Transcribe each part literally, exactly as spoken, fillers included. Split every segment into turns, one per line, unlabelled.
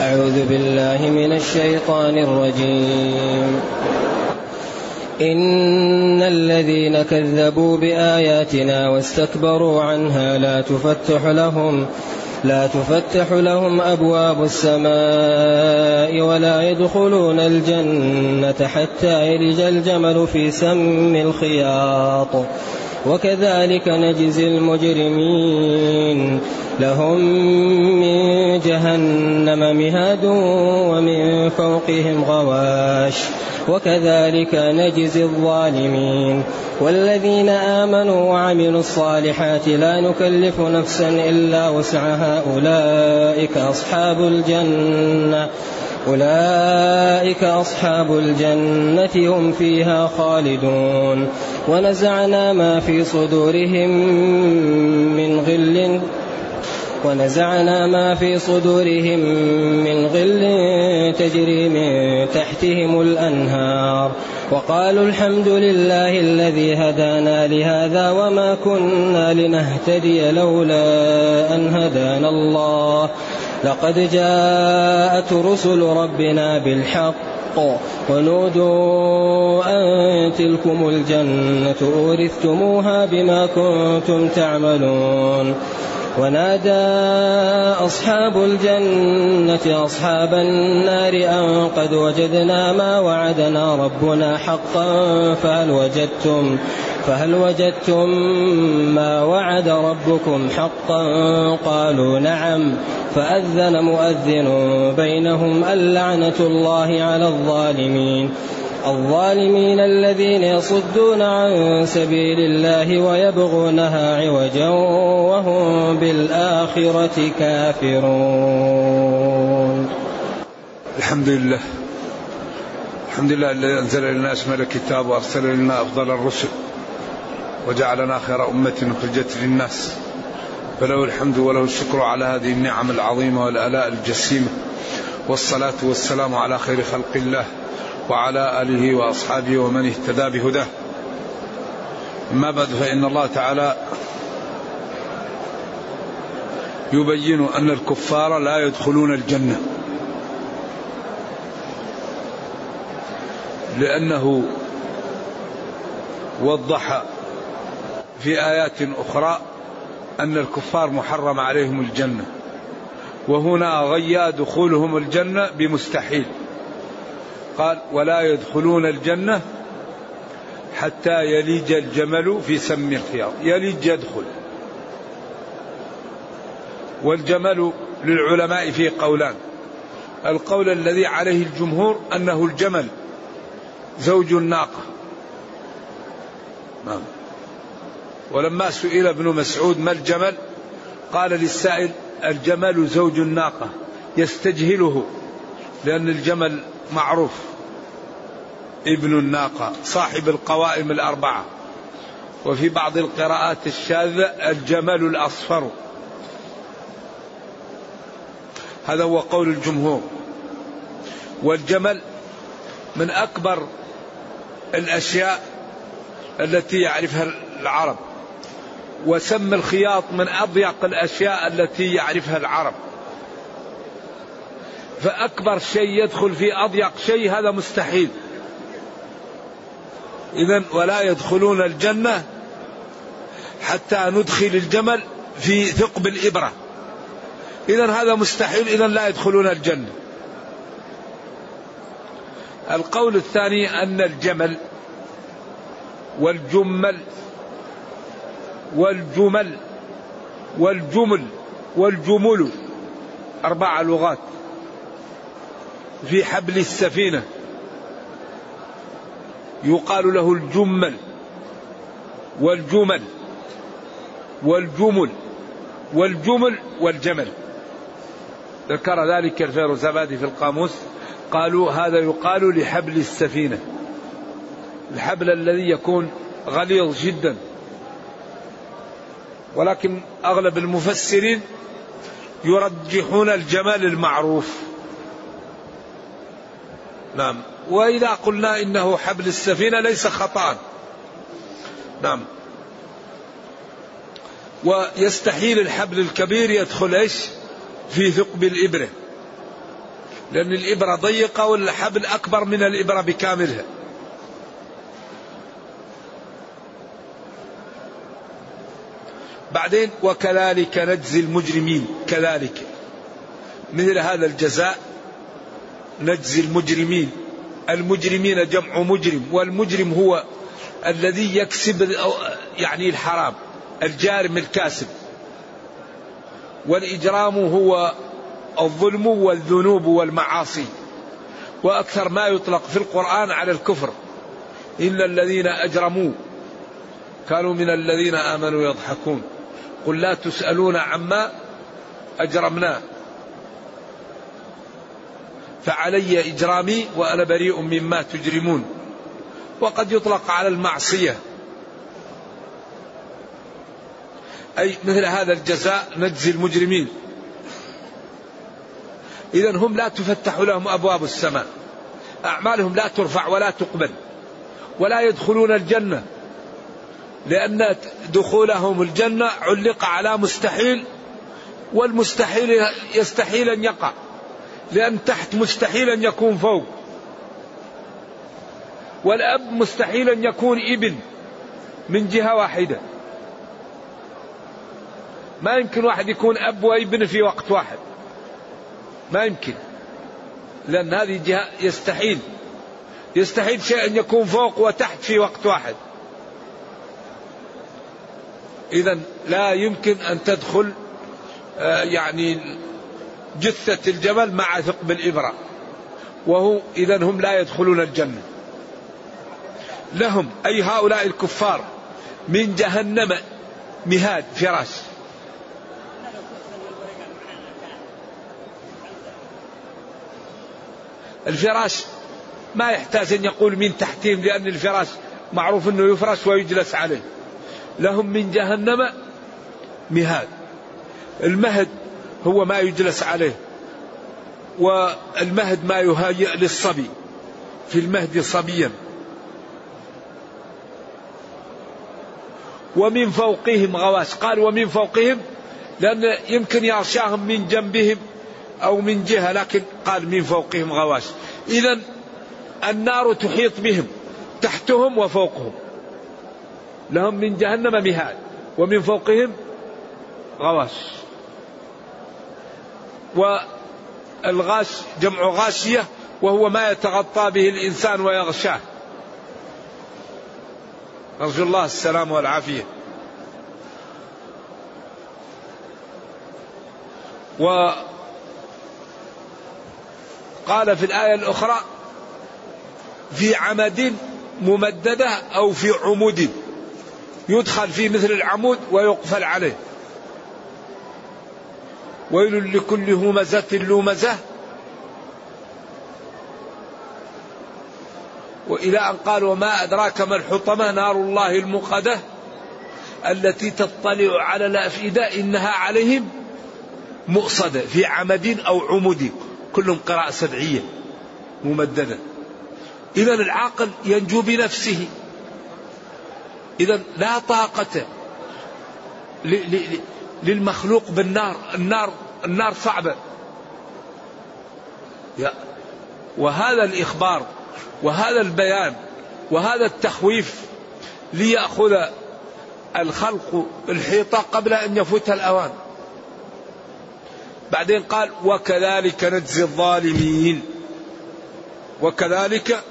أعوذ بالله من الشيطان الرجيم. إن الذين كذبوا بآياتنا واستكبروا عنها لا تفتح لهم لا تفتح لهم أبواب السماء ولا يدخلون الجنة حتى يلج الجمل في سم الخياط وكذلك نجزي المجرمين. لهم من جهنم مهاد ومن فوقهم غواش وكذلك نجزي الظالمين. والذين آمنوا وعملوا الصالحات لا نكلف نفسا إلا وسعها أولئك أصحاب الجنة أولئك أصحاب الجنة هم فيها خالدون. ونزعنا ما في صدورهم من غل ونزعنا ما في صدورهم من غل تجري من تحتهم الأنهار وقالوا الحمد لله الذي هدانا لهذا وما كنا لنهتدي لولا أن هدانا الله لقد جاءت رسل ربنا بالحق ونودوا أن تلكم الجنة أورثتموها بما كنتم تعملون. ونادى أصحاب الجنة أصحاب النار أن قد وجدنا ما وعدنا ربنا حقا فهل وجدتم, فهل وجدتم ما وعد ربكم حقا؟ قالوا نعم. فأذن مؤذن بينهم اللعنة الله على الظالمين الظالمين الذين يصدون عن سبيل الله ويبغونها عوجا وهم بالآخرة كافرون.
الحمد لله الحمد لله الذي أنزل لنا أشمل الكتاب وأرسل لنا أفضل الرسل وجعلنا خير أمة أخرجت للناس فله الحمد وله الشكر على هذه النعم العظيمة والآلاء الجسيمة والصلاة والسلام على خير خلق الله وعلى آله وأصحابه ومن اهتدى بهداه. أما بعد فإن الله تعالى يبين أن الكفار لا يدخلون الجنة لأنه وضح في آيات أخرى أن الكفار محرم عليهم الجنة وهنا غيا دخولهم الجنة بمستحيل. قال ولا يدخلون الجنة حتى يلج الجمل في سم الخياط. يلج يدخل. والجمل للعلماء فيه قولان. القول الذي عليه الجمهور أنه الجمل زوج الناقة. نعم. ولما سئل ابن مسعود ما الجمل قال للسائل الجمل زوج الناقة يستجهله لأن الجمل معروف ابن الناقة صاحب القوائم الأربعة. وفي بعض القراءات الشاذة الجمل الأصفر. هذا هو قول الجمهور. والجمل من أكبر الأشياء التي يعرفها العرب وسم الخياط من أضيق الأشياء التي يعرفها العرب. فأكبر شيء يدخل في أضيق شيء هذا مستحيل. إذن ولا يدخلون الجنة حتى ندخل الجمل في ثقب الإبرة. إذن هذا مستحيل. إذن لا يدخلون الجنة. القول الثاني أن الجمل والجمل والجمل والجمل والجمل أربع لغات في حبل السفينة يقال له الجمل والجمل والجمل والجمل والجمل. ذكر ذلك الفيروزابادي في القاموس. قالوا هذا يقال لحبل السفينة الحبل الذي يكون غليظ جدا. ولكن أغلب المفسرين يرجحون الجمال المعروف. نعم. وإذا قلنا إنه حبل السفينة ليس خطأ. نعم. ويستحيل الحبل الكبير يدخل إيش في ثقب الإبرة. لأن الإبرة ضيقة والحبل أكبر من الإبرة بكاملها. بعدين وكذلك نجزي المجرمين، كذلك مثل هذا الجزاء نجزي المجرمين. المجرمين جمع مجرم، والمجرم هو الذي يكسب يعني الحرام، الجارم الكاسب. والإجرام هو الظلم والذنوب والمعاصي، وأكثر ما يطلق في القرآن على الكفر. إن الذين أجرموا كانوا من الذين آمنوا يضحكون قل لا تسألون عما أجرمنا فعلي إجرامي وأنا بريء مما تجرمون. وقد يطلق على المعصية، أي مثل هذا الجزاء نجزي المجرمين. إذن هم لا تفتح لهم أبواب السماء، أعمالهم لا ترفع ولا تقبل، ولا يدخلون الجنة، لأن دخولهم الجنة علق على مستحيل، والمستحيل يستحيل أن يقع، لأن تحت مستحيل أن يكون فوق، والأب مستحيل أن يكون ابن من جهة واحدة. ما يمكن واحد يكون أب وابن في وقت واحد، ما يمكن، لأن هذه جهة يستحيل. يستحيل شيء أن يكون فوق وتحت في وقت واحد. إذن لا يمكن أن تدخل يعني جثة الجمل مع ثقب الإبرة، وهو إذن هم لا يدخلون الجنة. لهم أي هؤلاء الكفار من جهنم مهاد، فراش. الفراش ما يحتاج أن يقول من تحتهم، لأن الفراش معروف أنه يفرش ويجلس عليه. لهم من جهنم مهاد. المهد هو ما يجلس عليه، والمهد ما يهيئ للصبي، في المهد صبيا. ومن فوقهم غواش. قال ومن فوقهم لأن يمكن يغشاهم من جنبهم أو من جهة، لكن قال من فوقهم غواش. إذن النار تحيط بهم تحتهم وفوقهم. لهم من جهنم مهاد ومن فوقهم غواش. والغاش جمع غاشية، وهو ما يتغطى به الإنسان ويغشاه. نرجو الله السلام والعافية. وقال في الآية الأخرى في عمد ممددة أو في عمود، يدخل في مثل العمود ويقفل عليه. ويل لكل همزة لومزة. وإلى أن قال وما أدراك ما الحطمة نار الله الموقدة التي تطلع على الأفئدة إنها عليهم مؤصدة. في عمد أو عمود، كلهم قراءة سبعية ممددة. إذن العاقل ينجو بنفسه. إذن لا طاقة للمخلوق بالنار. النار النار صعبة. وهذا الإخبار وهذا البيان وهذا التخويف ليأخذ الخلق الحيطة قبل أن يفوت الأوان. بعدين قال وكذلك نجزي الظالمين. وكذلك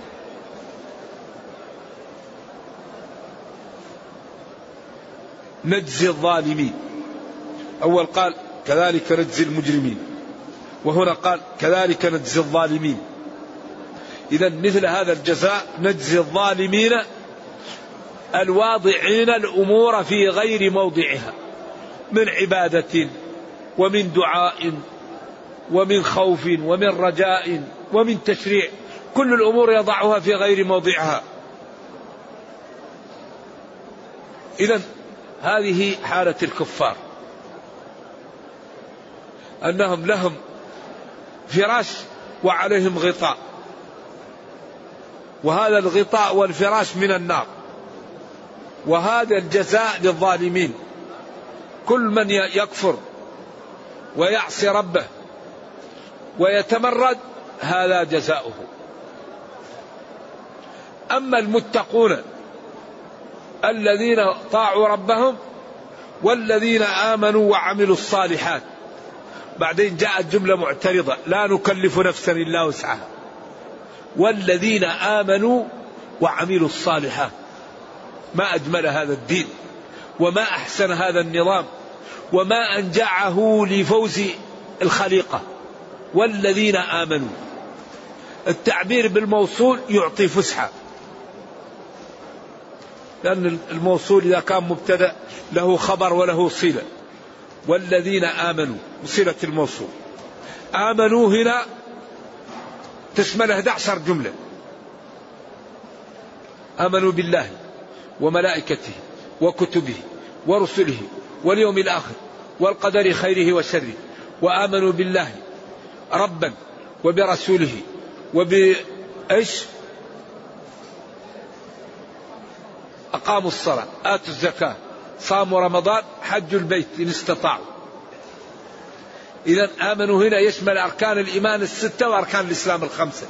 نجزي الظالمين. أول قال كذلك نجزي المجرمين، وهنا قال كذلك نجزي الظالمين. إذن مثل هذا الجزاء نجزي الظالمين الواضعين الأمور في غير موضعها، من عبادة ومن دعاء ومن خوف ومن رجاء ومن تشريع، كل الأمور يضعها في غير موضعها. إذن هذه حالة الكفار، أنهم لهم فراش وعليهم غطاء، وهذا الغطاء والفراش من النار. وهذا الجزاء للظالمين. كل من يكفر ويعصي ربه ويتمرد هذا جزاؤه. أما المتقون الذين طاعوا ربهم والذين آمنوا وعملوا الصالحات، بعدين جاءت جملة معترضة: لا نكلف نفسا إلا وسعها، والذين آمنوا وعملوا الصالحات. ما أجمل هذا الدين، وما أحسن هذا النظام، وما أنجعه لفوز الخليقة. والذين آمنوا، التعبير بالموصول يعطي فسحة، لأن الموصول إذا كان مبتدأ له خبر وله صلة. والذين آمنوا بصلة الموصول. آمنوا هنا تشمل إحدى عشرة جملة: آمنوا بالله وملائكته وكتبه ورسله واليوم الآخر والقدر خيره وشره، وآمنوا بالله ربا وبرسوله وبإيش أقاموا الصلاة آتوا الزكاة صاموا رمضان حجوا البيت إن استطاعوا. إذن آمنوا هنا يشمل أركان الإيمان الستة وأركان الإسلام الخمسة.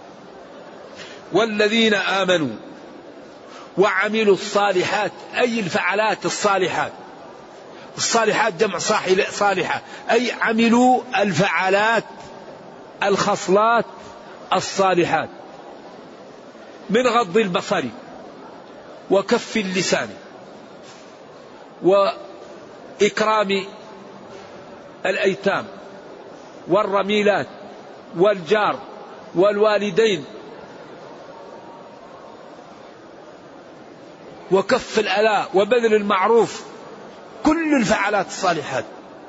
والذين آمنوا وعملوا الصالحات، أي الفعلات الصالحات. الصالحات جمع صالحة، أي عملوا الفعلات الخصلات الصالحات، من غض البصر وكف اللسان وإكرام الأيتام والرميلات والجار والوالدين وكف الأذى وبذل المعروف، كل الفعلات الصالحات.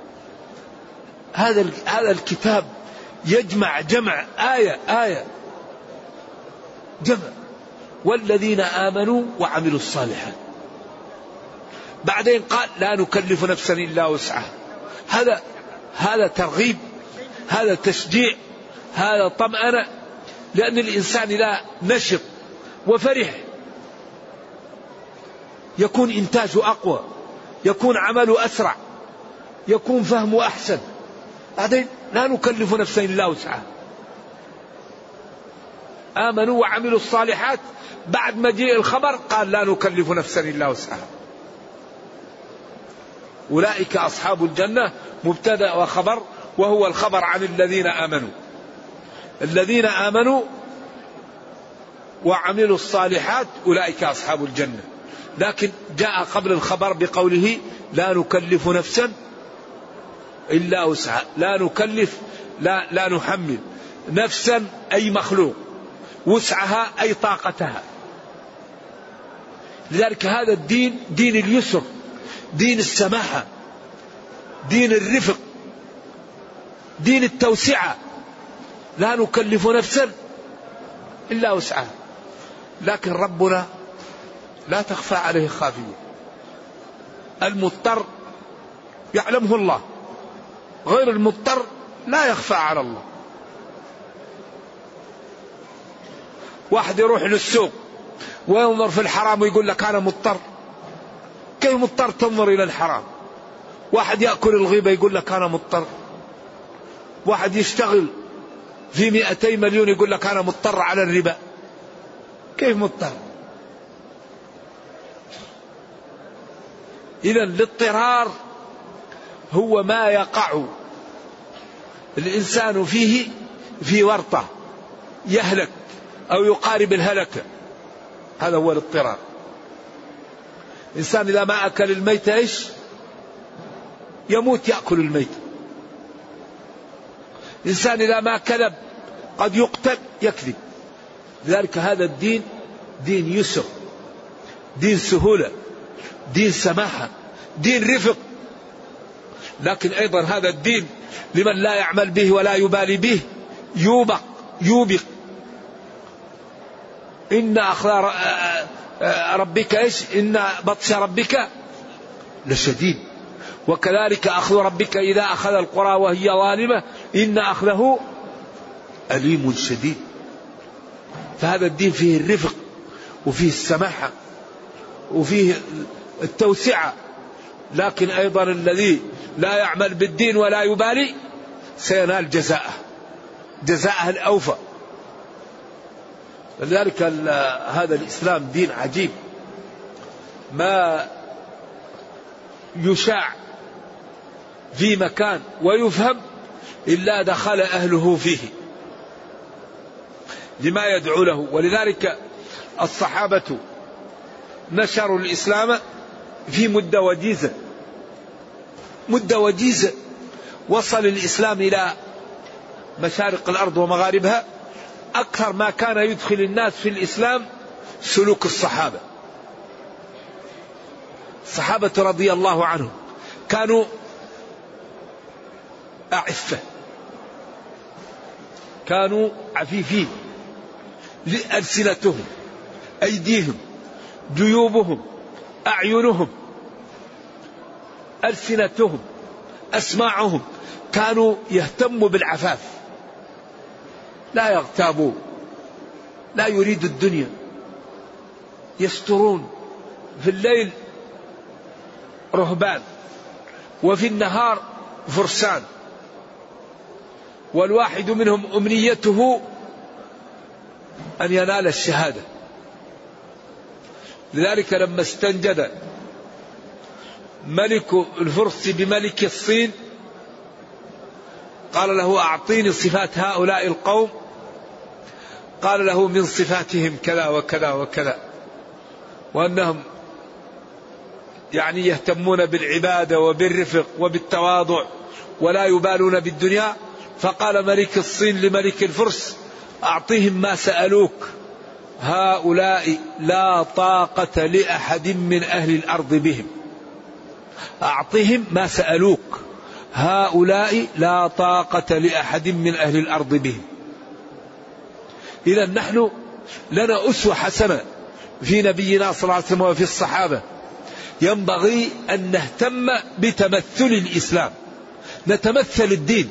هذا هذا الكتاب يجمع جمع آية آية جمع. والذين آمنوا وعملوا الصالحات. بعدين قال: لا نكلف نفسا إلا وسعها. هذا هذا ترغيب، هذا تشجيع، هذا طمأنة، لأن الإنسان إذا نشط وفرح يكون إنتاجه أقوى، يكون عمله أسرع، يكون فهمه أحسن. بعدين لا نكلف نفسا إلا وسعها. آمنوا وعملوا الصالحات، بعد مجيء الخبر قال: لا نكلف نفسا إلا وسعها. أولئك أصحاب الجنة، مبتدأ وخبر، وهو الخبر عن الذين آمنوا. الذين آمنوا وعملوا الصالحات أولئك أصحاب الجنة. لكن جاء قبل الخبر بقوله: لا نكلف نفسا إلا وسعها. لا نكلف، لا, لا نحمل نفسا أي مخلوق، وسعها أي طاقتها. لذلك هذا الدين دين اليسر، دين السماحة، دين الرفق، دين التوسعة. لا نكلف نفسا إلا وسعها. لكن ربنا لا تخفى عليه خافية. المضطر يعلمه الله، غير المضطر لا يخفى على الله. واحد يروح للسوق وينظر في الحرام ويقول لك أنا مضطر. كيف مضطر تنظر إلى الحرام؟ واحد يأكل الغيبة يقول لك أنا مضطر. واحد يشتغل في مئتي مليون يقول لك أنا مضطر على الربا. كيف مضطر؟ إذا الاضطرار هو ما يقع الإنسان فيه في ورطة يهلك أو يقارب الهلكة، هذا هو الاضطرار. الإنسان إذا ما أكل الميت إيش؟ يموت يأكل الميت. الإنسان إذا ما كذب قد يقتل يكذب. لذلك هذا الدين دين يسر، دين سهولة، دين سماحة، دين رفق. لكن أيضا هذا الدين لمن لا يعمل به ولا يبالي به يوبق يوبق. إن أخذ ربك إيش؟ إن بطش ربك لشديد، وكذلك أخذ ربك إذا أخذ القرى وهي ظالمة إن أخذه أليم شديد. فهذا الدين فيه الرفق وفيه السماحة وفيه التوسعة. لكن أيضا الذي لا يعمل بالدين ولا يبالي سينال جزاءه. جزاءها الأوفى. لذلك هذا الإسلام دين عجيب، ما يشاع في مكان ويفهم إلا دخل أهله فيه لما يدعو له. ولذلك الصحابة نشروا الإسلام في مدة وجيزة، مدة وجيزة وصل الإسلام إلى مشارق الأرض ومغاربها. أكثر ما كان يدخل الناس في الإسلام سلوك الصحابة. الصحابة رضي الله عنهم كانوا أعفة، كانوا عفيفين، ألسنتهم، أيديهم، جيوبهم، أعينهم، ألسنتهم، أسماعهم، كانوا يهتموا بالعفاف، لا يغتابوا، لا يريدوا الدنيا، يسترون، في الليل رهبان وفي النهار فرسان، والواحد منهم أمنيته أن ينال الشهادة. لذلك لما استنجد ملك الفرس بملك الصين قال له أعطيني صفات هؤلاء القوم، قال له من صفاتهم كذا وكذا وكذا، وأنهم يعني يهتمون بالعبادة وبالرفق وبالتواضع ولا يبالون بالدنيا. فقال ملك الصين لملك الفرس أعطيهم ما سألوك، هؤلاء لا طاقة لأحد من أهل الأرض بهم. أعطهم ما سألوك، هؤلاء لا طاقة لأحد من أهل الأرض بهم. إذا نحن لنا أسوة حسنة في نبينا صلى الله عليه وسلم وفي الصحابة. ينبغي أن نهتم بتمثل الإسلام، نتمثل الدين،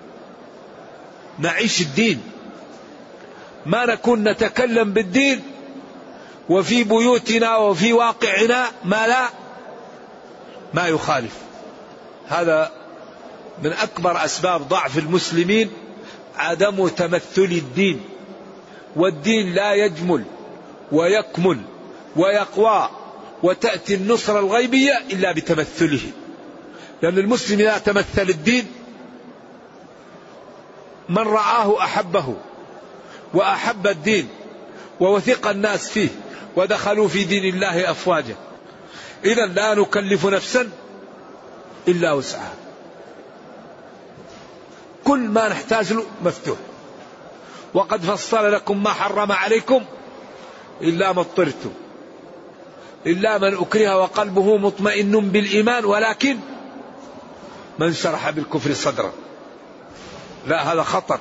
نعيش الدين، ما نكون نتكلم بالدين وفي بيوتنا وفي واقعنا ما لا ما يخالف. هذا من أكبر أسباب ضعف المسلمين، عدم تمثل الدين. والدين لا يجمل ويكمل ويقوى وتأتي النصرة الغيبية إلا بتمثله. لأن المسلم إذا تمثل الدين من رآه أحبه وأحب الدين ووثق الناس فيه ودخلوا في دين الله أفواجا. إذا لا نكلف نفسا إلا وسعها، كل ما نحتاج له مفتوح. وقد فصل لكم ما حرم عليكم إلا ما اضطرتم، إلا من أكره وقلبه مطمئن بالإيمان ولكن من شرح بالكفر صدرا. لا، هذا خطر،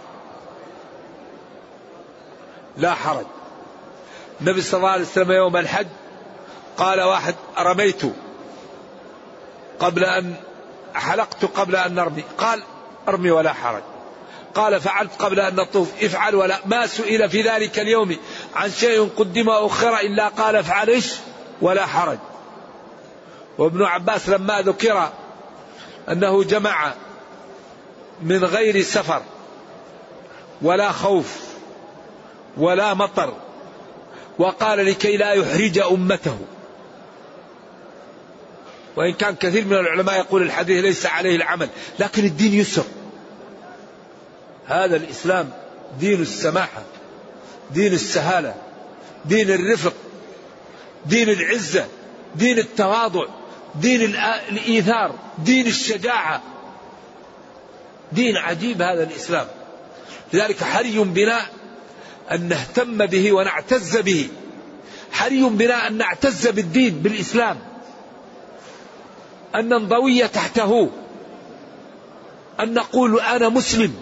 لا حرج. النبي صلى الله عليه وسلم يوم الحج قال واحد رميت قبل أن حلقت قبل أن نرمي، قال ارمي ولا حرج. قال فعلت قبل أن نطوف، افعل ولا. ما سئل في ذلك اليوم عن شيء قدم أخر إلا قال افعل إيش ولا حرج. وابن عباس لما ذكر أنه جمع من غير سفر ولا خوف ولا مطر، وقال لكي لا يحرج أمته. وإن كان كثير من العلماء يقول الحديث ليس عليه العمل، لكن الدين يسر. هذا الإسلام دين السماحة، دين السهالة، دين الرفق، دين العزة، دين التواضع، دين الإيثار، دين الشجاعة، دين عجيب هذا الإسلام. لذلك حري بنا أن نهتم به ونعتز به، حري بنا أن نعتز بالدين بالإسلام، أن ننضوي تحته، أن نقول أنا مسلم.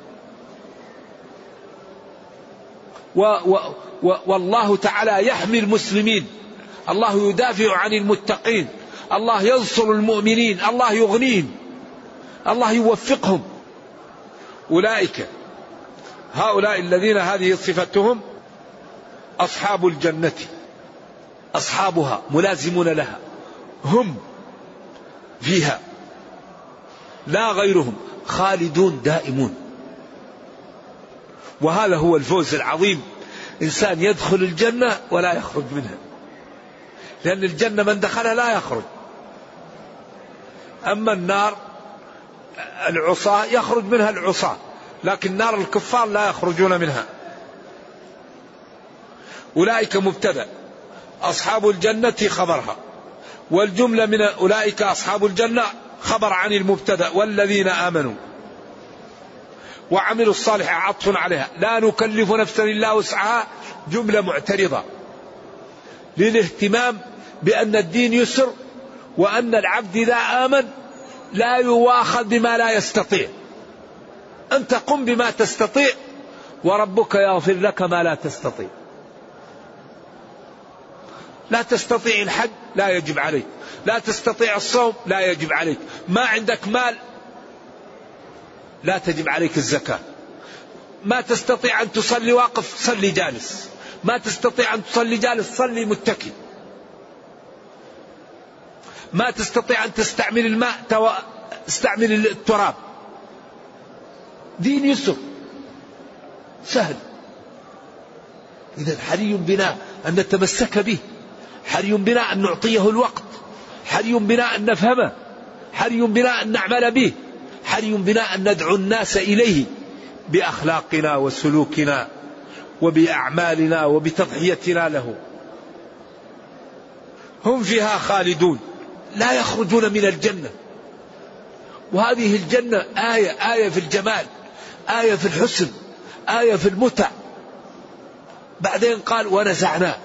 و و و والله تعالى يحمي المسلمين، الله يدافع عن المتقين، الله ينصر المؤمنين، الله يغنيهم، الله يوفقهم. أولئك هؤلاء الذين هذه صفتهم أصحاب الجنة، أصحابها ملازمون لها، هم فيها لا غيرهم، خالدون دائمون. وهذا هو الفوز العظيم، إنسان يدخل الجنة ولا يخرج منها، لأن الجنة من دخلها لا يخرج. أما النار العصاة يخرج منها العصاة، لكن نار الكفار لا يخرجون منها. أولئك مبتدأ، أصحاب الجنة خبرها، والجملة من أولئك أصحاب الجنة خبر عن المبتدأ والذين آمنوا وعملوا الصالح عطف عليها. لا نكلف نفسا إلا وسعها جملة معترضة للاهتمام بأن الدين يسر، وأن العبد إذا آمن لا يواخذ بما لا يستطيع. أنت قم بما تستطيع وربك يغفر لك ما لا تستطيع. لا تستطيع الحج لا يجب عليك، لا تستطيع الصوم لا يجب عليك، ما عندك مال لا تجب عليك الزكاة، ما تستطيع أن تصلي واقف صلي جالس، ما تستطيع أن تصلي جالس صلي متكئ، ما تستطيع أن تستعمل الماء تو... استعمل التراب. دين يسر سهل. إذا حري بنا أن نتمسك به، حري بنا أن نعطيه الوقت، حري بنا أن نفهمه، حري بنا أن نعمل به، حري بنا أن ندعو الناس إليه بأخلاقنا وسلوكنا وبأعمالنا وبتضحيتنا له. هم فيها خالدون لا يخرجون من الجنة. وهذه الجنة آية آية في الجمال، آية في الحسن، آية في المتع. بعدين قال ونزعنا،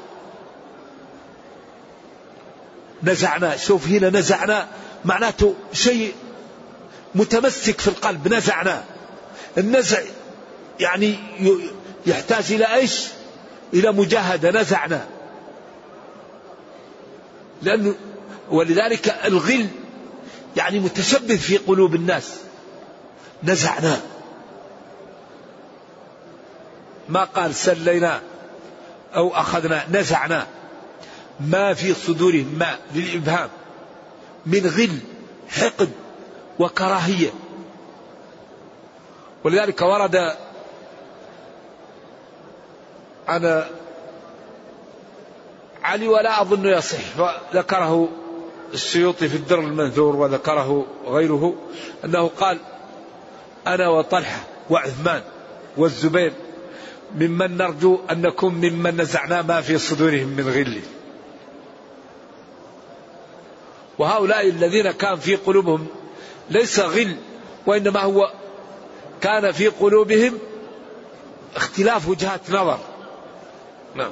نزعنا، شوف هنا نزعنا معناته شيء متمسك في القلب. نزعنا، النزع يعني يحتاج إلى إيش؟ إلى مجاهدة. نزعنا لأنه ولذلك الغل يعني متشبث في قلوب الناس. نزعنا، ما قال سلينا أو أخذنا، نزعنا ما في صدورهم، ما للإبهام، من غل حقد وكراهية. ولذلك ورد عن علي ولا أظن يصح، وذكره السيوطي في الدر المنثور وذكره غيره، أنه قال أنا وطلحة وعثمان والزبير ممن نرجو أن نكون ممن نزعنا ما في صدورهم من غل. وهؤلاء الذين كان في قلوبهم ليس غل، وإنما هو كان في قلوبهم اختلاف وجهات نظر. نعم.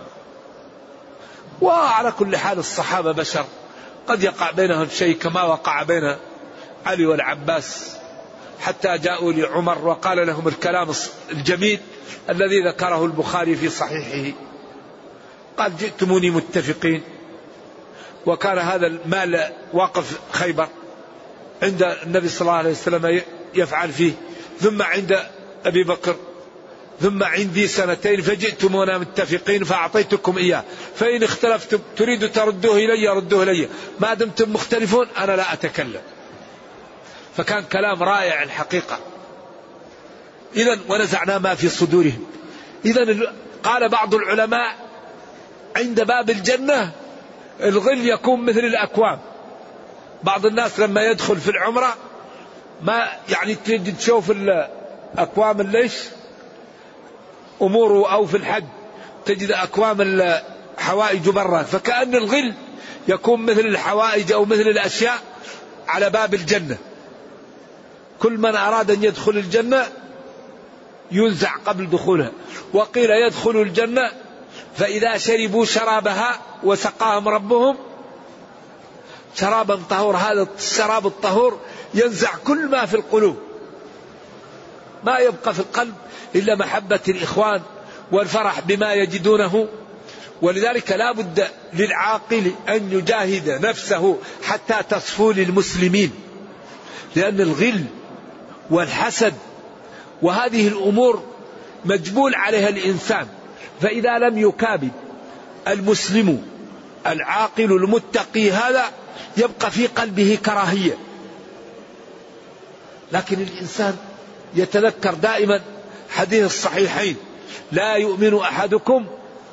وعلى كل حال الصحابة بشر، قد يقع بينهم شيء كما وقع بين علي والعباس، حتى جاءوا لعمر وقال لهم الكلام الجميل الذي ذكره البخاري في صحيحه، قال جئتموني متفقين. وكان هذا المال واقف خيبر عند النبي صلى الله عليه وسلم يفعل فيه، ثم عند أبي بكر، ثم عندي سنتين، فجئتمونا متفقين فأعطيتكم إياه، فإن اختلفتم تريد تردوه إلي ردوه إلي، ما دمتم مختلفون أنا لا أتكلم. فكان كلام رائع الحقيقة. إذن ونزعنا ما في صدورهم. إذن قال بعض العلماء عند باب الجنة الغل يكون مثل الأكوام. بعض الناس لما يدخل في العمرة ما يعني تجد تشوف الأكوام ليش أموره، أو في الحج تجد أكوام الحوائج برا، فكأن الغل يكون مثل الحوائج أو مثل الأشياء على باب الجنة. كل من أراد أن يدخل الجنة ينزع قبل دخولها. وقيل يدخل الجنة فإذا شربوا شرابها وسقاهم ربهم شرابا طهور. هذا الشراب الطهور ينزع كل ما في القلوب، ما يبقى في القلب إلا محبة الإخوان والفرح بما يجدونه. ولذلك لا بد للعاقل أن يجاهد نفسه حتى تصفو للمسلمين، لأن الغل والحسد وهذه الأمور مجبول عليها الإنسان. فإذا لم يكابد المسلم العاقل المتقي هذا يبقى في قلبه كراهية. لكن الإنسان يتذكر دائما
حديث الصحيحين: لا يؤمن أحدكم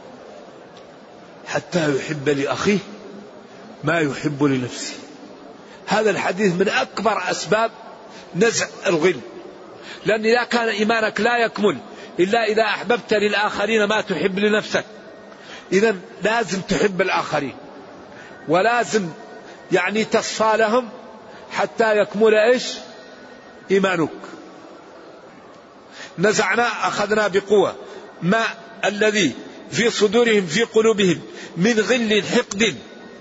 حتى يحب لأخيه ما يحب لنفسه. هذا الحديث من أكبر أسباب نزع الغل، لأن إذا كان إيمانك لا يكمل إلا إذا أحببت للآخرين ما تحب لنفسك. إذن لازم تحب الآخرين، ولازم يعني تصفى لهم حتى يكمل إيش؟ إيمانك. نزعنا أخذنا بقوة ما الذي في صدورهم في قلوبهم من غل حقد.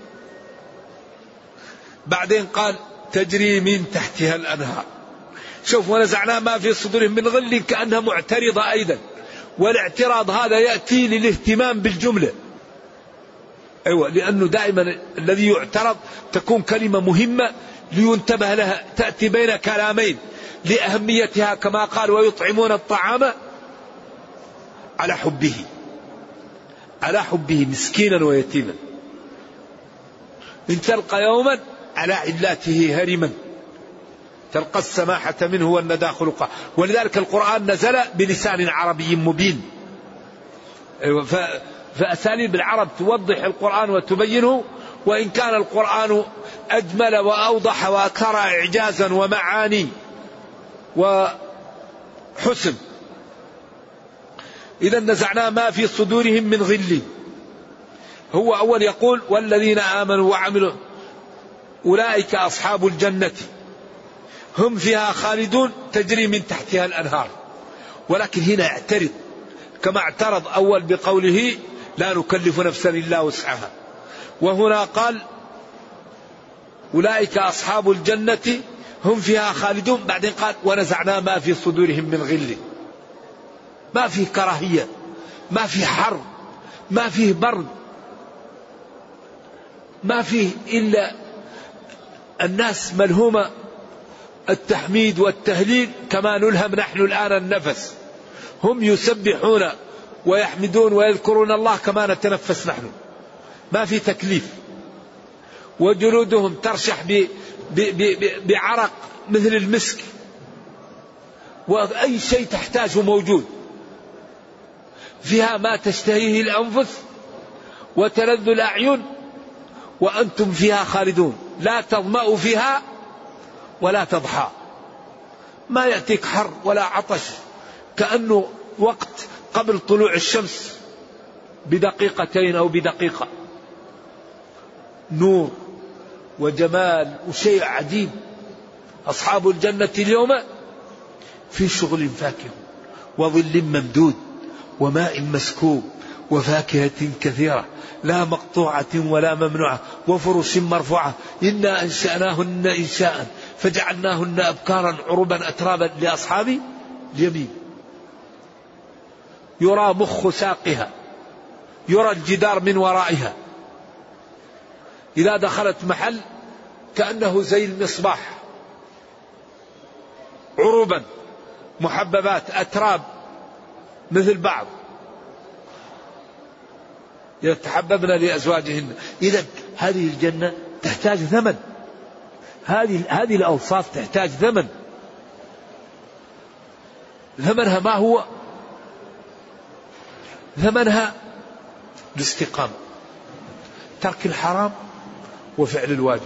بعدين قال تجري من تحتها الأنهار. شوف، ونزعنا ما في صدورهم من غل، كأنها معترضة أيضا، والاعتراض هذا يأتي للاهتمام بالجملة. أيوة، لأنه دائما الذي يعترض تكون كلمة مهمة لينتبه لها، تأتي بين كلامين لأهميتها، كما قال: ويطعمون الطعام على حبه، على حبه مسكينا ويتيما. إن تلقى يوما على علاته هرما، تلقى السماحة منه والندى خلقه. ولذلك القرآن نزل بلسان عربي مبين. فأساليب العرب توضح القرآن وتبينه، وإن كان القرآن أجمل وأوضح وأكثر إعجازا ومعاني وحسن. إذا نزعنا ما في صدورهم من غل. هو أول يقول: والذين آمنوا وعملوا أولئك أصحاب الجنة هم فيها خالدون تجري من تحتها الأنهار. ولكن هنا اعترض، كما اعترض أول بقوله: لا نكلف نفسا إلا وسعها. وهنا قال: أولئك أصحاب الجنة هم فيها خالدون. بعدين قال: ونزعنا ما في صدورهم من غل. ما فيه كراهية، ما فيه حر، ما فيه برد، ما فيه إلا الناس ملهومة التحميد والتهليل كما نلهم نحن الآن النفس. هم يسبحون ويحمدون ويذكرون الله كما نتنفس نحن، ما في تكليف. وجلودهم ترشح ب ب ب بعرق مثل المسك، وأي شيء تحتاجه موجود. فيها ما تشتهيه الأنفس وتلذ الأعين وأنتم فيها خالدون لا تظمأوا فيها ولا تضحى. ما يأتيك حر ولا عطش، كأنه وقت قبل طلوع الشمس بدقيقتين أو بدقيقة، نور وجمال وشيء عجيب. أصحاب الجنة اليوم في شغل فاكهة وظل ممدود وماء مسكوب وفاكهة كثيرة لا مقطوعة ولا ممنوعة وفرش مرفوعة. إنا أنشأناهن إنشاء فجعلناهن أبكارا عربا أترابا لأصحاب اليمين. يرى مخ ساقها، يرى الجدار من ورائها. إذا دخلت محل كأنه زي المصباح، عروبا محببات أتراب مثل بعض يتحببن لأزواجهن. إذا هذه الجنة تحتاج ثمن، هذه هذه الأوصاف تحتاج ثمن. ثمنها ما هو؟ ثمنها الاستقامة، ترك الحرام وفعل الواجب،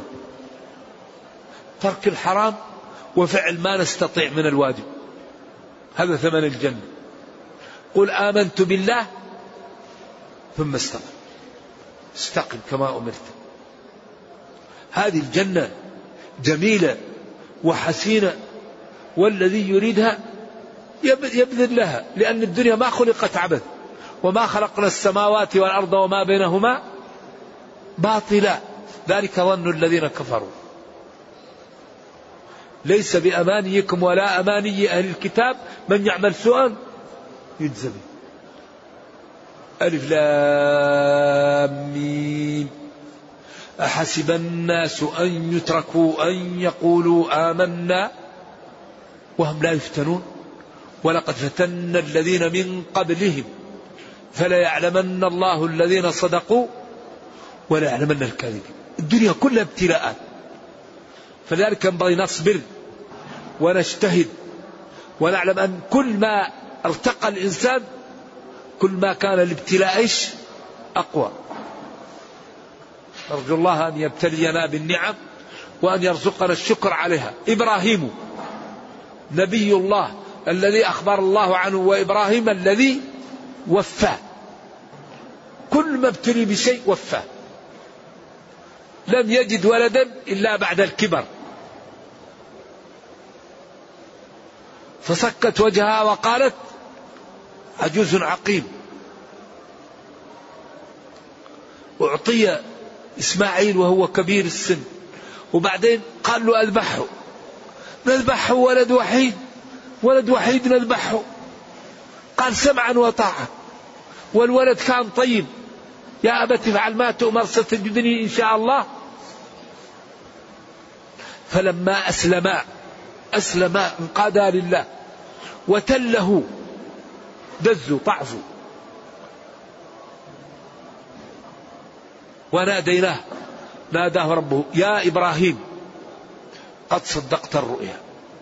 ترك الحرام وفعل ما نستطيع من الواجب. هذا ثمن الجنة. قل آمنت بالله ثم استقم، استقم كما أمرت. هذه الجنة جميلة وحسينة، والذي يريدها يبذل لها، لأن الدنيا ما خلقت عبث، وما خلقنا السماوات والأرض وما بينهما باطلا، ذلك ظن الذين كفروا. ليس بأمانيكم ولا أماني أهل الكتاب من يعمل سوءا يجزى به. ألف لام ميم. أحسب الناس أن يتركوا أن يقولوا آمنا وهم لا يفتنون ولقد فتنا الذين من قبلهم فليعلمن الله الذين صدقوا وليعلمن الكاذبين. الدنيا كلها ابتلاءات، فلذلك ينبغي نصبر ونجتهد ونعلم أن كل ما ارتقى الإنسان كل ما كان الابتلاء إيش أقوى. نرجو الله أن يبتلينا بالنعم وأن يرزقنا الشكر عليها. إبراهيم نبي الله الذي أخبر الله عنه، وإبراهيم الذي وفاه، كل ما ابتلي بشيء وفاه، لم يجد ولدا إلا بعد الكبر، فسكت وجهها وقالت عجوز عقيم. أعطي إسماعيل وهو كبير السن، وبعدين قال له أذبحه، نذبحه ولد وحيد، ولد وحيد نذبحه. قال سمعا وطاعة، والولد كان طيب، يا أبت افعل ما تؤمر ستجدني إن شاء الله. فلما أسلما أسلما انقادا لله وتله دزوا طعفوا وناديناه، ناداه ربه يا إبراهيم قد صدقت الرؤيا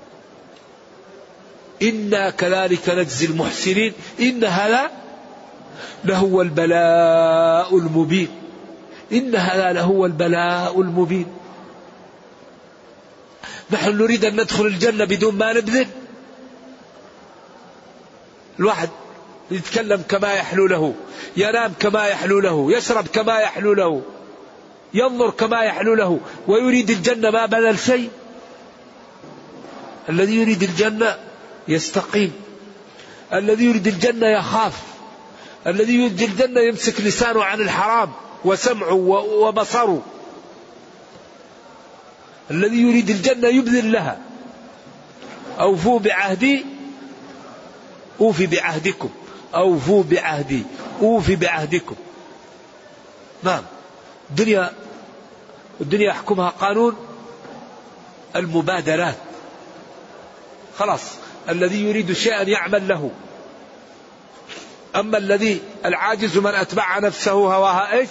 إنا كذلك نجزي المحسنين إن هذا لهو البلاء المبين، إن هذا لهو البلاء المبين. نحن نريد أن ندخل الجنة بدون ما نبذل. الواحد يتكلم كما يحلو له، ينام كما يحلو له، يشرب كما يحلو له، ينظر كما يحلو له، ويريد الجنة ما بذل شيء. الذي يريد الجنة يستقيم، الذي يريد الجنة يخاف، الذي يريد الجنة يمسك لسانه عن الحرام وسمعه وبصره، الذي يريد الجنة يبذل لها. أوفوا بعهدي أوفي بعهدكم، أوفوا بعهدي أوفي بعهدكم. نعم، الدنيا الدنيا يحكمها قانون المبادرات. خلاص، الذي يريد شيئا يعمل له. أما الذي العاجز من أتبع نفسه هواها إيش؟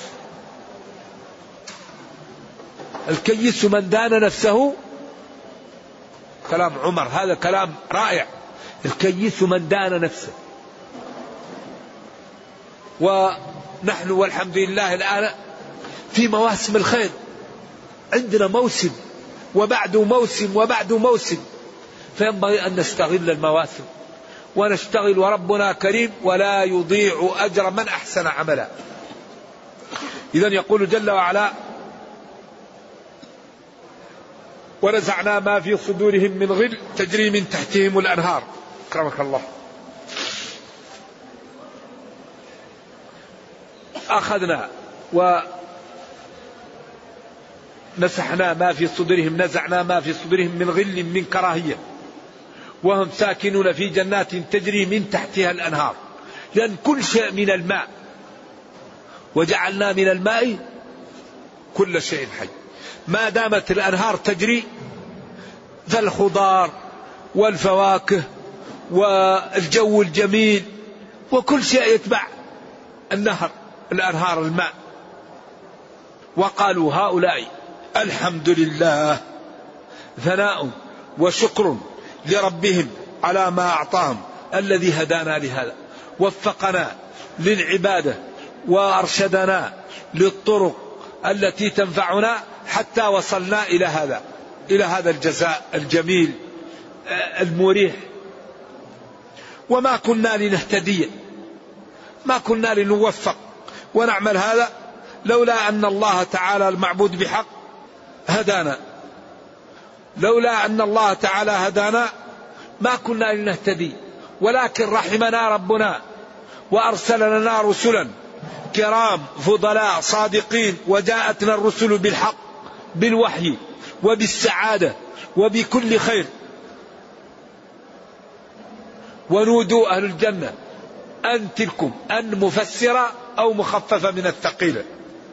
الكيس من دان نفسه. كلام عمر هذا كلام رائع. الكيس من دان نفسه. ونحن والحمد لله الآن في مواسم الخير، عندنا موسم وبعده موسم وبعده موسم، فينبغي أن نستغل المواسم ونشتغل، وربنا كريم ولا يضيع أجر من أحسن عملا. إذن يقول جل وعلا ونزعنا ما في صدورهم من غل تجري من تحتهم الأنهار. أكرمك الله. أخذنا ونسحنا ما في صدورهم، نزعنا ما في صدورهم من غل من كراهية، وهم ساكنون في جنات تجري من تحتها الأنهار، لأن كل شيء من الماء، وجعلنا من الماء كل شيء حي. ما دامت الأنهار تجري فالخضار والفواكه والجو الجميل وكل شيء يتبع النهر، الأنهار الماء. وقالوا هؤلاء الحمد لله، ثناء وشكر لربهم على ما أعطاهم الذي هدانا لهذا، وفقنا للعبادة وأرشدنا للطرق التي تنفعنا حتى وصلنا إلى هذا إلى هذا الجزاء الجميل المريح. وما كنا لنهتدي، ما كنا لنوفق ونعمل هذا لولا أن الله تعالى المعبود بحق هدانا، لولا أن الله تعالى هدانا ما كنا لنهتدي، ولكن رحمنا ربنا وأرسل لنا رسلا كرام فضلاء صادقين، وجاءتنا الرسل بالحق بالوحي وبالسعادة وبكل خير. ونودوا أهل الجنة أن تلكم، أن مفسرة أو مخففة من الثقيلة.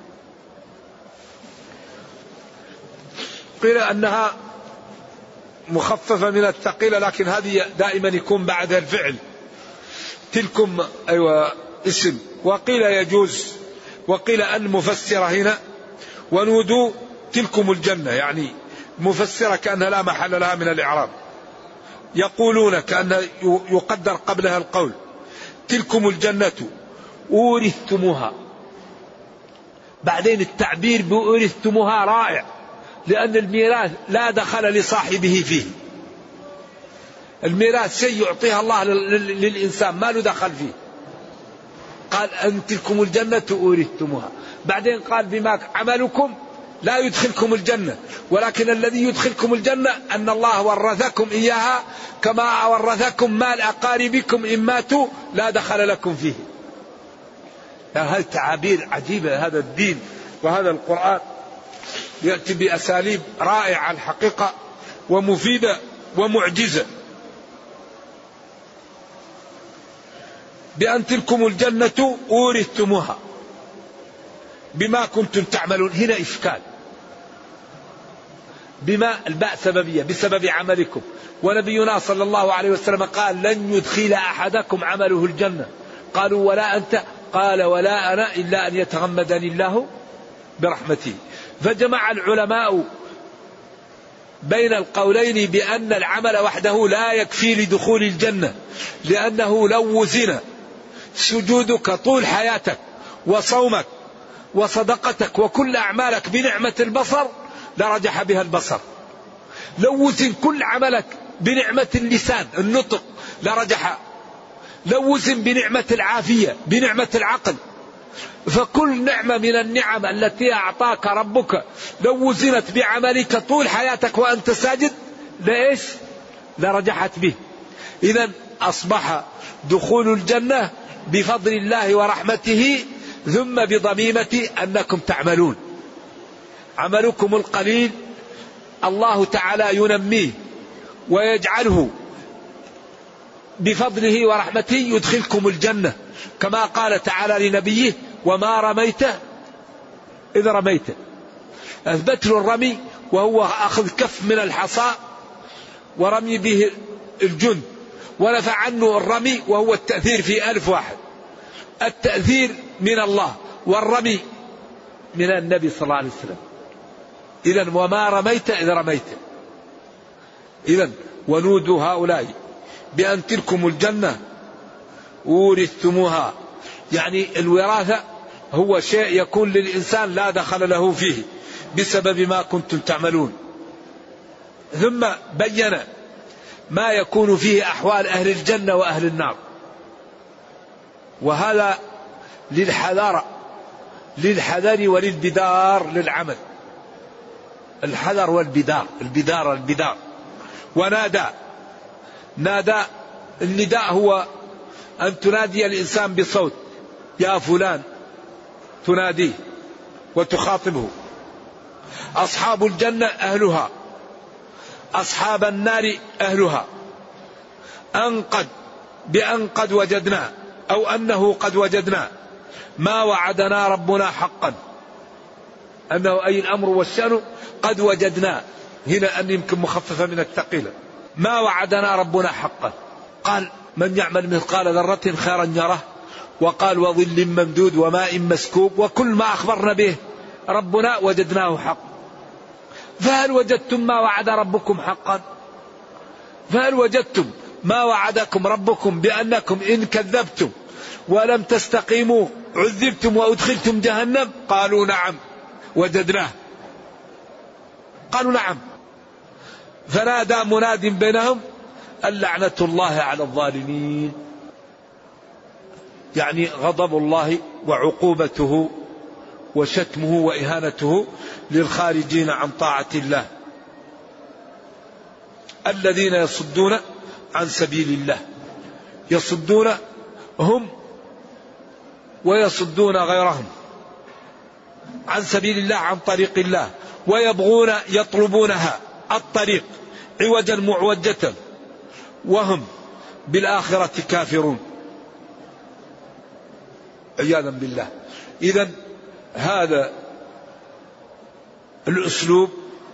قيل أنها مخففة من الثقيلة، لكن هذه دائما يكون بعد الفعل. تلكم أيوة اسم، وقيل يجوز، وقيل أن مفسرة هنا. ونودوا تلكم الجنة، يعني مفسرة كأنها لا محل لها من الإعراب. يقولون كأن يقدر قبلها القول تلكم الجنة أورثتموها. بعدين التعبير بأورثتموها رائع، لأن الميراث لا دخل لصاحبه فيه. الميراث شيء يعطيها الله للإنسان ما له دخل فيه. قال أن تلكم الجنة أورثتموها. بعدين قال بما عملكم لا يدخلكم الجنة، ولكن الذي يدخلكم الجنة أن الله ورثكم إياها كما ورثكم مال أقاربكم إن ماتوا لا دخل لكم فيه. يعني هذه تعابير عجيبة. هذا الدين وهذا القرآن يأتي بأساليب رائعة الحقيقة ومفيدة ومعجزة. بأن تلكم الجنة أورثتموها بما كنتم تعملون. هنا إشكال. بما الباء سببية بسبب عملكم، ونبينا صلى الله عليه وسلم قال لن يدخل أحدكم عمله الجنة. قالوا ولا أنت؟ قال ولا أنا إلا أن يتغمدني الله برحمته. فجمع العلماء بين القولين بأن العمل وحده لا يكفي لدخول الجنة، لأنه لو وزن سجودك طول حياتك وصومك وصدقتك وكل أعمالك بنعمة البصر لرجح بها البصر. لو وزن كل عملك بنعمة اللسان النطق لرجح. لو وزن بنعمة العافية بنعمة العقل. فكل نعمة من النعم التي أعطاك ربك لو وزنت بعملك طول حياتك وأنت ساجد لإيش؟ لرجحت به. إذن أصبح دخول الجنة بفضل الله ورحمته ثم بضميمة أنكم تعملون. عملكم القليل الله تعالى ينميه ويجعله بفضله ورحمته يدخلكم الجنة، كما قال تعالى لنبيه وما رميت إذ رميت. أثبت له الرمي وهو أخذ كف من الحصى ورمي به الجند، ونفع عنه الرمي وهو التأثير في ألف واحد. التأثير من الله والرمي من النبي صلى الله عليه وسلم. إذن وما رميت إذ رميت. إذن ونودوا هؤلاء بأن تلكم الجنة أورثتموها. يعني الوراثة هو شيء يكون للإنسان لا دخل له فيه بسبب ما كنتم تعملون. ثم بين ما يكون فيه أحوال أهل الجنة وأهل النار، وهذا للحذر للحذر وللبدار للعمل. الحذر والبدار، البدار البدار. ونادى نادى النداء هو أن تنادي الإنسان بصوت يا فلان، تناديه وتخاطبه. أصحاب الجنة أهلها، أصحاب النار أهلها. أن قد بأن قد وجدنا أو أنه قد وجدنا ما وعدنا ربنا حقا. أنه أي الأمر والشأن قد وجدنا، هنا أن يمكن مخففة من الثقيلة. ما وعدنا ربنا حقا. قال من يعمل مثقال ذرة خيرا يره، وقال وظل ممدود وماء مسكوب، وكل ما أخبرنا به ربنا وجدناه حق. فهل وجدتم ما وعد ربكم حقا؟ فهل وجدتم ما وعدكم ربكم بأنكم إن كذبتم ولم تستقيموا عذبتم وأدخلتم جهنم؟ قالوا نعم وجدناه. قالوا نعم. فنادى مناد بينهم اللعنة الله على الظالمين. يعني غضب الله وعقوبته وشتمه وإهانته للخارجين عن طاعة الله، الذين يصدون عن سبيل الله. يصدون هم ويصدون غيرهم عن سبيل الله، عن طريق الله، ويبغون يطلبونها الطريق عوجا معوجة، وهم بالآخرة كافرون عياذا بالله. إذن هذا الأسلوب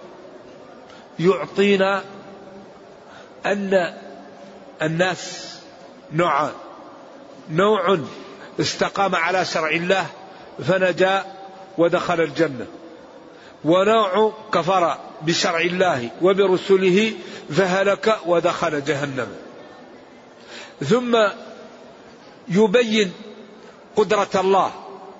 يعطينا أن الناس نوعان: نوع استقام على شرع الله فنجا ودخل الجنة، ونوع كفر بشرع الله وبرسله فهلك ودخل جهنم. ثم يبين قدرة الله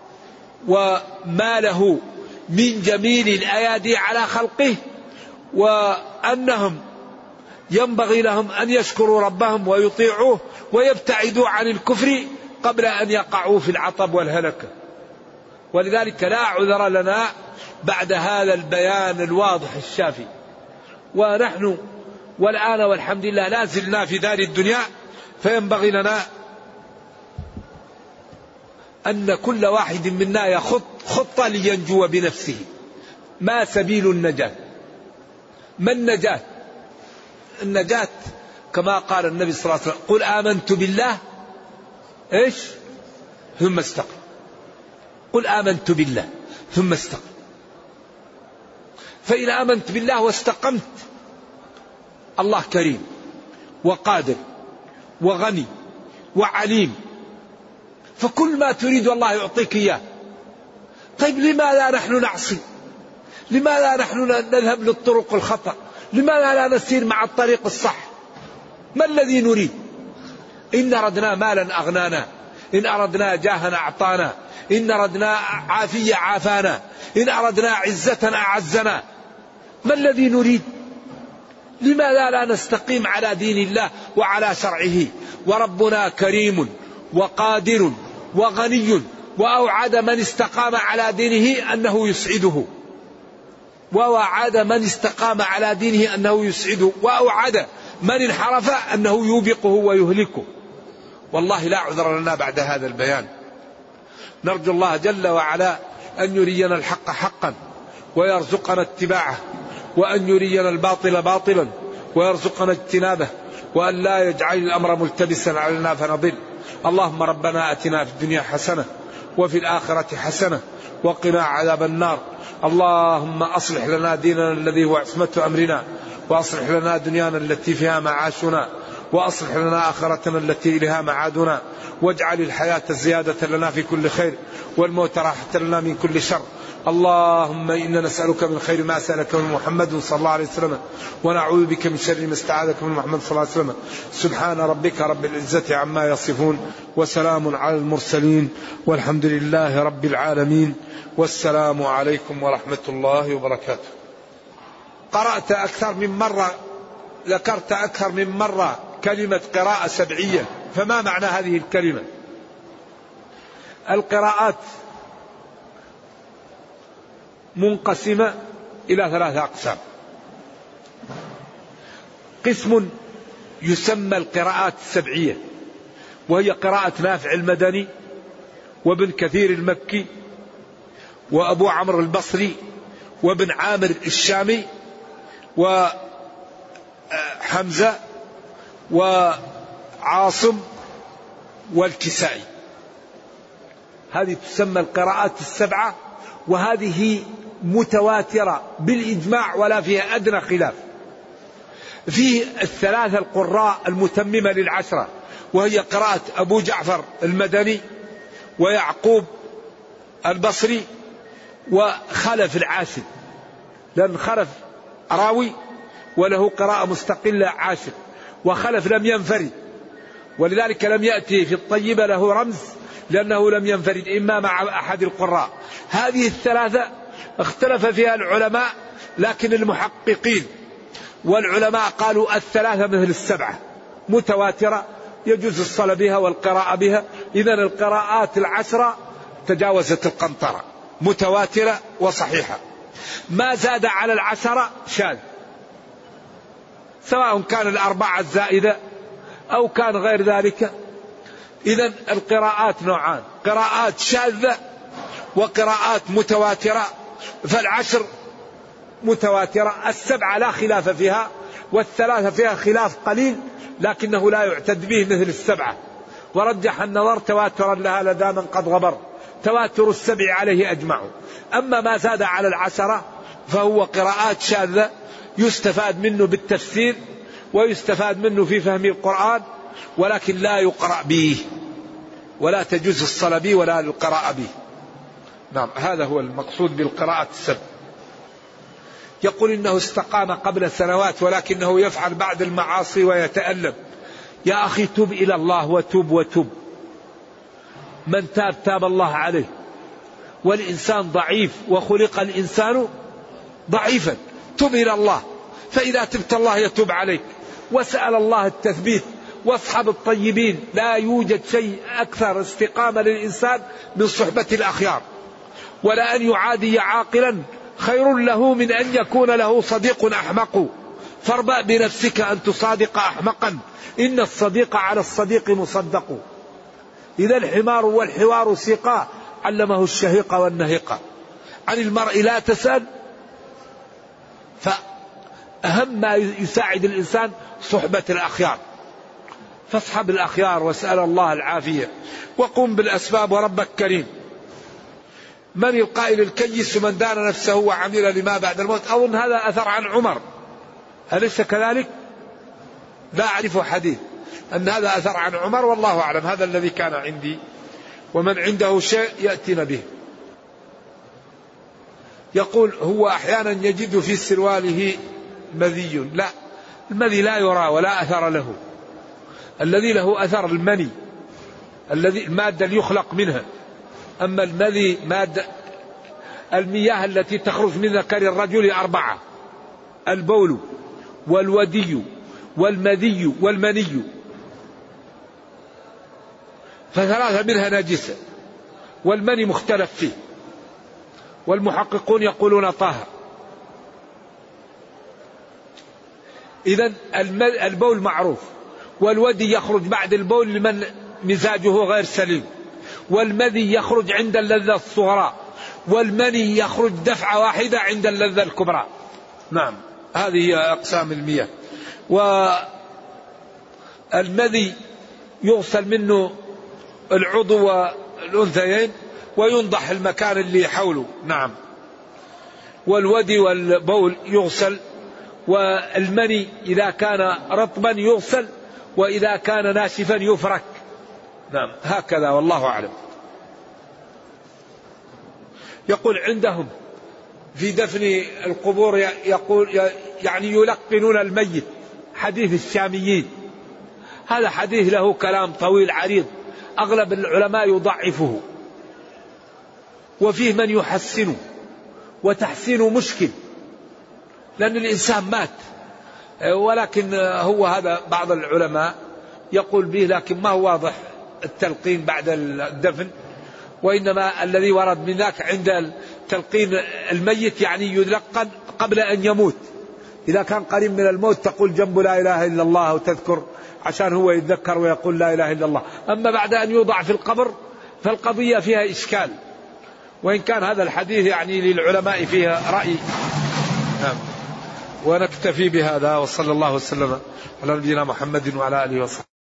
وما له من جميل الأيادي على خلقه، وأنهم ينبغي لهم أن يشكروا ربهم ويطيعوه ويبتعدوا عن الكفر قبل أن يقعوا في العطب والهلكة. ولذلك لا عذر لنا بعد هذا البيان الواضح الشافي. ونحن والآن والحمد لله لا زلنا في دار الدنيا، فينبغي لنا أن كل واحد منا يخط خطة لينجو بنفسه. ما سبيل النجاة؟ ما النجاة؟ النجاة كما قال النبي صلى الله عليه وسلم: قل آمنت بالله إيش ثم استقم. قل آمنت بالله ثم استقم. فإن آمنت بالله واستقمت، الله كريم وقادر وغني وعليم، فكل ما تريد الله يعطيك إياه. طيب لماذا نحن نعصي؟ لماذا نحن نذهب للطرق الخطأ؟ لماذا لا نسير مع الطريق الصح؟ ما الذي نريد؟ إن أردنا مالا أغنانا، إن أردنا جاها أعطانا، إن أردنا عافية عافانا، إن أردنا عزة أعزنا. ما الذي نريد؟ لماذا لا نستقيم على دين الله وعلى شرعه؟ وربنا كريم وقادر وغني، وأوعد من استقام على دينه أنه يسعده، ووعد من استقام على دينه أنه يسعده، وأوعد من انحرف أنه يوبقه ويهلكه. والله لا عذر لنا بعد هذا البيان. نرجو الله جل وعلا أن يرينا الحق حقا ويرزقنا اتباعه، وأن يرينا الباطل باطلا ويرزقنا اجتنابه، وأن لا يجعل الأمر ملتبسا علينا فنضل. اللهم ربنا أتنا في الدنيا حسنة وفي الآخرة حسنة وقنا عذاب النار. اللهم أصلح لنا ديننا الذي هو عصمة أمرنا، وأصلح لنا دنيانا التي فيها معاشنا، وأصلح لنا آخرتنا التي إليها معادنا، واجعل الحياة زيادة لنا في كل خير والموت راحة لنا من كل شر. اللهم إنا نسألك من خير ما سألك من محمد صلى الله عليه وسلم، ونعوذ بك من شر ما استعاذك من محمد صلى الله عليه وسلم. سبحان ربك رب العزة عما يصفون، وسلام على المرسلين، والحمد لله رب العالمين، والسلام عليكم ورحمة الله وبركاته. قرأت أكثر من مرة، ذكرت أكثر من مرة كلمة قراءة سبعية، فما معنى هذه الكلمة؟ القراءات منقسمة إلى ثلاثة أقسام. قسم يسمى القراءات السبعية، وهي قراءة نافع المدني وابن كثير المكي وأبو عمرو البصري وابن عامر الشامي وحمزة وعاصم والكسائي. هذه تسمى القراءات السبعة، وهذه متواترة بالإجماع ولا فيها أدنى خلاف. فيه الثلاثة القراء المتممة للعشرة، وهي قراءة أبو جعفر المدني ويعقوب البصري وخلف العاشر، لأن خلف راوي وله قراءة مستقلة عاشر، وخلف لم ينفرد، ولذلك لم يأتي في الطيبة له رمز، لأنه لم ينفرد إما مع أحد القراء. هذه الثلاثة اختلف فيها العلماء، لكن المحققين والعلماء قالوا الثلاثة مثل السبعة متواترة يجوز الصلاة بها والقراءة بها. إذن القراءات العشرة تجاوزت القنطرة، متواترة وصحيحة. ما زاد على العشرة شاذ، سواء كان الأربعة الزائدة أو كان غير ذلك. إذن القراءات نوعان: قراءات شاذة وقراءات متواترة. فالعشر متواترة، السبعة لا خلاف فيها، والثلاثة فيها خلاف قليل لكنه لا يعتد به مثل السبعة. ورجح النظر تواترا لها لدى من قد غبر، تواتر السبع عليه أجمعوا. أما ما زاد على العشرة فهو قراءات شاذة يستفاد منه بالتفسير ويستفاد منه في فهم القرآن، ولكن لا يقرأ به ولا تجوز الصلاة به ولا القراءة به. نعم، هذا هو المقصود بالقراءة السبع. يقول إنه استقام قبل سنوات ولكنه يفعل بعد المعاصي ويتألم. يا أخي تب إلى الله وتب وتب. من تاب تاب الله عليه. والإنسان ضعيف وخلق الإنسان ضعيفا. تب إلى الله، فإذا تبت الله يتوب عليك. وسأل الله التثبيت واصحب الطيبين. لا يوجد شيء أكثر استقامة للإنسان من صحبة الأخيار. ولا أن يعادي عاقلا خير له من أن يكون له صديق أحمق. فاربأ بنفسك أن تصادق أحمقا إن الصديق على الصديق مصدق. إذا الحمار والحوار سيقا علمه الشهيق والنهيق. عن المرء لا تسأل. فأهم ما يساعد الإنسان صحبة الأخيار. فاصحب الأخيار واسأل الله العافية وقم بالأسباب وربك كريم. من القائل الكيس من دان نفسه وعمل لما بعد الموت. أظن هذا أثر عن عمر، أليس كذلك؟ لا أعرف حديث أن هذا أثر عن عمر، والله أعلم. هذا الذي كان عندي. ومن عنده شيء يأتينا به. يقول هو أحيانا يجد في سرواله مذي. لا، المذي لا يرى ولا أثر له. الذي له أثر المني، الذي المادة اللي يخلق منها. أما المذي مادة المياه التي تخرج من ذكر الرجل أربعة: البول والودي والمذي والمني. فثلاثة منها نجسة، والمني مختلف فيه، والمحققون يقولون طاهر. إذن البول معروف، والودي يخرج بعد البول لمن مزاجه غير سليم، والمذي يخرج عند اللذة الصغرى، والمني يخرج دفعة واحدة عند اللذة الكبرى. نعم، هذه هي أقسام المياه. والمذي يغسل منه العضو والأنثيين وينضح المكان اللي حوله. نعم. والودي والبول يغسل، والمني إذا كان رطبا يغسل، وإذا كان ناشفا يفرك. نعم، هكذا والله أعلم. يقول عندهم في دفن القبور يقول يعني يلقنون الميت حديث الشاميين. هذا حديث له كلام طويل عريض، أغلب العلماء يضعفه، وفيه من يحسنه، وتحسينه مشكل لأن الإنسان مات. ولكن هو هذا بعض العلماء يقول به، لكن ما هو واضح التلقين بعد الدفن. وإنما الذي ورد من ذاك عند تلقين الميت يعني يلقن قبل أن يموت. إذا كان قريب من الموت تقول جنب لا إله إلا الله وتذكر عشان هو يتذكر ويقول لا إله إلا الله. أما بعد أن يوضع في القبر فالقضية فيها إشكال، وإن كان هذا الحديث يعني للعلماء فيها رأي. نعم. ونكتفي بهذا، وصلى الله وسلم على نبينا محمد وعلى آله وصحبه.